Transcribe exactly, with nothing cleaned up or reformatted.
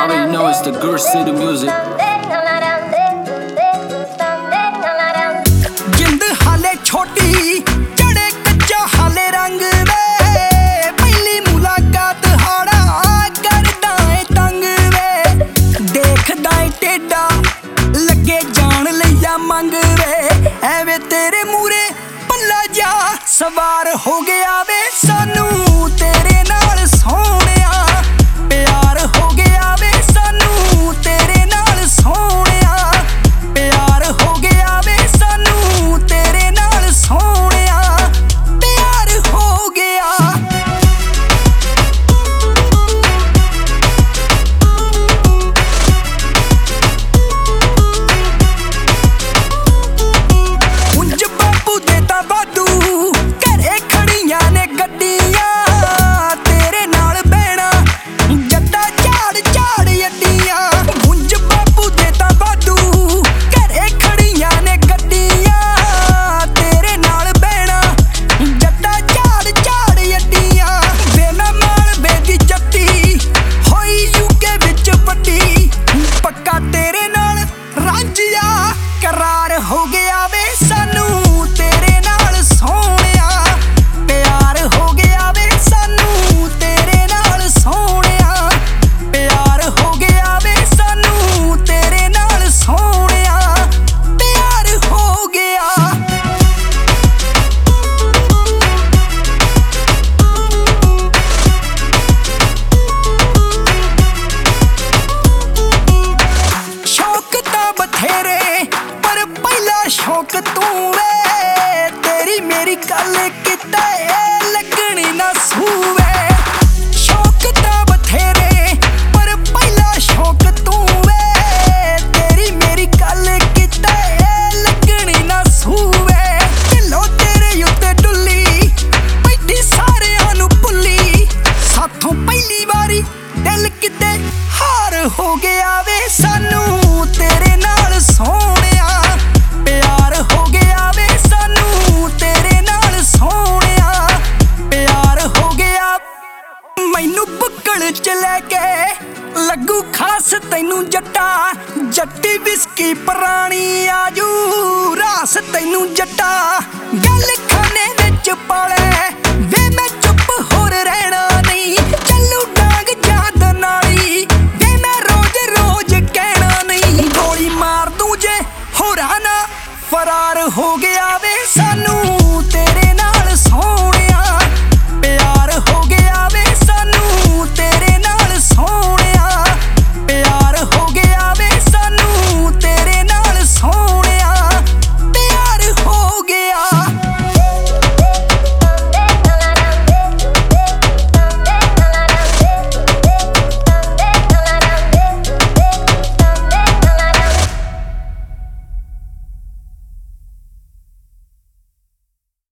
already know it's the Guru City music. जिंद हाले छोटी चढ़े कच्चा हाले रंग वे पहली मुलाकात हाड़ा करदा है तंग वे देखदा है टेढ़ा लगे जान लिया मंग वे एवे तेरे मूरे पल्ला जा सवार हो गया वे सानू तेरे नाल सोहणिया प्यार हो गया वे सानू तेरे नाल सोहणिया प्यार हो गया वे सानू तेरे नाल सोहणिया प्यार हो गया। उंज बापू दे ता वाधू घरे खड़ियां ने गड्डियां तेरे नाल बहना जट्टा झाड़ झाड़ अड्डियां उंज बापू दे ता वाधू घरे खड़ियां ने गड्डियां तेरे नाल बहना जट्टा झाड़ झाड़ अड्डियां बेना माल बेदी जट्टी होई यूके विच वड्डी पक्का तेरे नाल रांझिया करार हो गया वे सानू तेरे नाल सोहणिया प्यार हो गया वे सानू तेरे नाल सोहणिया प्यार हो गया वे सानू तेरे नाल सोहणिया प्यार हो गया। शौक तां बथेरे पर पहला शौक तू वे तेरी मेरी गल किते लगनी ना सूवे शौक तां बथेरे पर पहला शौक तू वे तेरी मेरी गल किते लगनी ना सूवे ढिलो तेरे उत्ते डुल्ली बैठी सारियां नू भुल्ली साथों पहली वारी दिल किते हार हो गया वे सानू तेरे नाल सोहणिया प्यार हो गया वे सानू तेरे नाल सोहणिया प्यार हो गया। मैनू बुक्कल च लैके लगू खास तैनू जट्टा जट्टी विस्की पुरानी आजू रास तैनू जट्टा गल खाने विच पाले वे